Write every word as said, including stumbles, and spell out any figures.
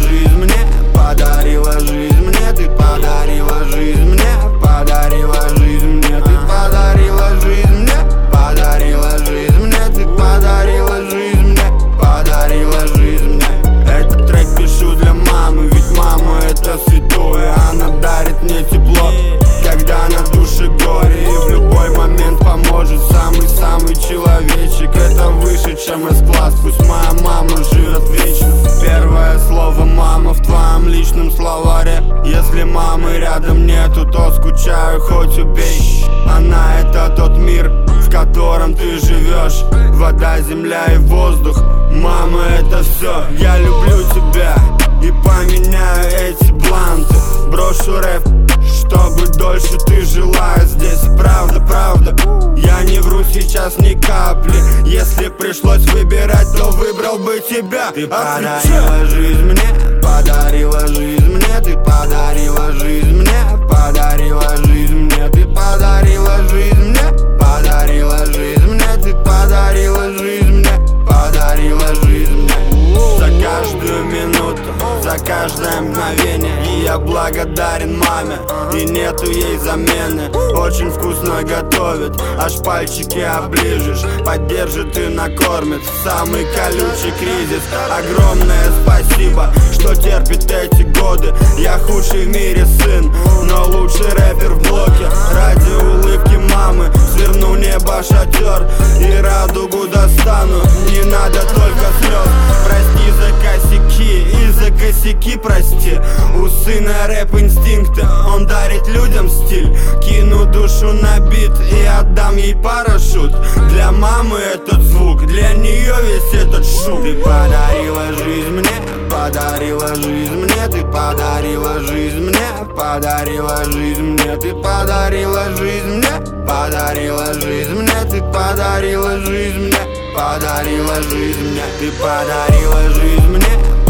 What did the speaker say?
жизнь мне, подарила жизнь мне, ты подарила жизнь мне, подарила жизнь мне, ты подарила жизнь мне, подарила жизнь мне, ты подарила жизнь мне, подарила жизнь мне. Этот трек пишу для мамы, ведь мама это святое, она дарит мне тепло, когда на душе горе, и в любой момент поможет. Самый-самый человечек, это выше, чем эс-класс. Пусть моя мама живет вечно. Первое слово мама в твоем личном словаре. Если мамы рядом нету, то скучаю, хоть убей. Она это тот мир, в котором ты живешь. Вода, земля и воздух, мама это все. Я люблю тебя и поменяю эти бланты. Брошу рэп, чтобы дольше ты жила здесь. Правда, правда, я не вру сейчас ни капли. Если пришлось выбирать, то выбрал бы тебя. Ты подарила жизнь мне, подарила жизнь мне, ты подарила жизнь мне, подарила жизнь мне, ты подарила жизнь мне, подарила жизнь мне, ты подарила жизнь мне, подарила жизнь мне. За каждую минуту, за каждое мгновение, и я благодарен маме, и нету ей замены. Очень вкусно готовит, аж пальчики оближешь, поддержит и накормит в самый колючий кризис. Огромное спасибо, что терпит эти годы. Я худший в мире сын, но лучший рэпер в блоке. Ради улыбки мамы сверну небо шатер и радугу достану, не надо только слез. Прости за косяки и за косяки прости. У сына рэп инстинкты, он дарит людям стиль. Кину душу на бит и отдам ей парашют. Для мамы этот звук, для нее весь этот шум. Ты подарила жизнь мне, подарила жизнь мне, ты подарила жизнь мне, подарила жизнь мне, ты подарила жизнь мне, подарила жизнь мне, ты подарила жизнь мне, подарила жизнь мне, ты подарила жизнь мне,